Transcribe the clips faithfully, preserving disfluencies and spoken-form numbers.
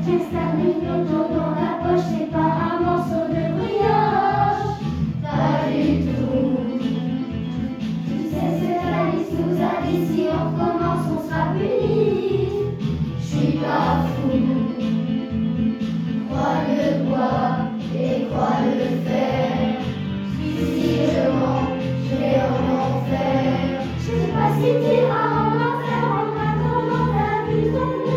Staline autant dans la poche, c'est pas un morceau de brioche. Pas du tout. Tu sais ce que la liste nous a dit, si on commence on sera puni. J'suis pas fou. Crois le bois et crois le fer. Si je mens, je vais en enfer. Je sais pas si t'iras en enfer en attendant ta vue tomber.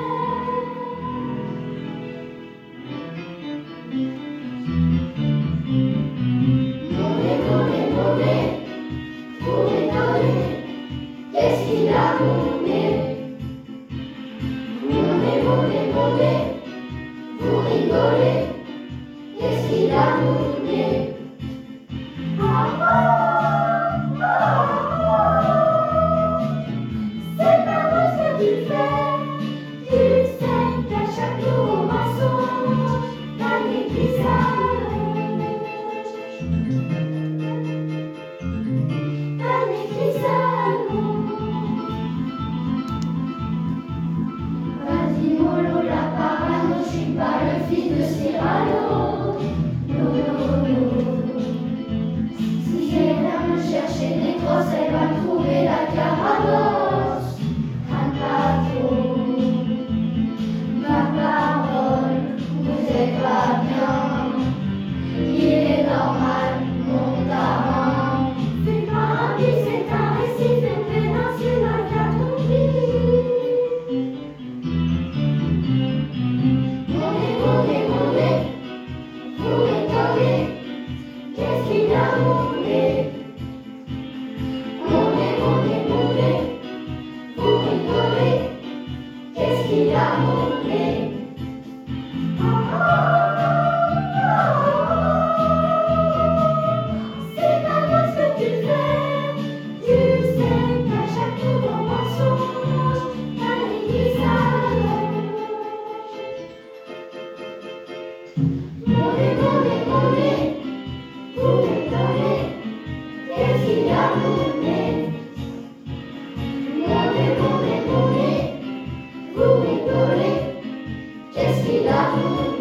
Qu'est-ce qu'il a mon nez? Mon nez, mon nez, mon nez. Vous rigolez. Qu'est-ce qu'il a mon nez? Ah, ah, ah, ah. C'est pas beau ce que tu fais. Tu sais qu'à chaque nouveau mensonge, t'as des visages. T'as des visages. Vas-y mollo la parano, je suis pas le fils de Cyrano. Non, non, non. Si j'ai viens me chercher des crosses, elle va trouver la carabosse. Un patron, ma parole, vous êtes pas bien. Il est normal, mon daron. C'est pas un bis, c'est un récif, une péninsule, un carton gris. Mon nez, mon nez, vous rigolez. Qu'est-ce qu'il a mon nez? Mon nez, mon nez, mon nez, vous rigolez. Qu'est-ce qu'il a mon nez? Ah, ah, ah, ah. C'est pas moi ce que tu fais. Tu sais qu'à chaque nouveau mensonge, t'as des visages. Mon nez, mon nez, mon nez, vous rigolez. Qu'est-ce qu'il a mon nez? Mon nez, mon nez, mon nez, vous rigolez. Qu'est-ce qu'il a mon nez?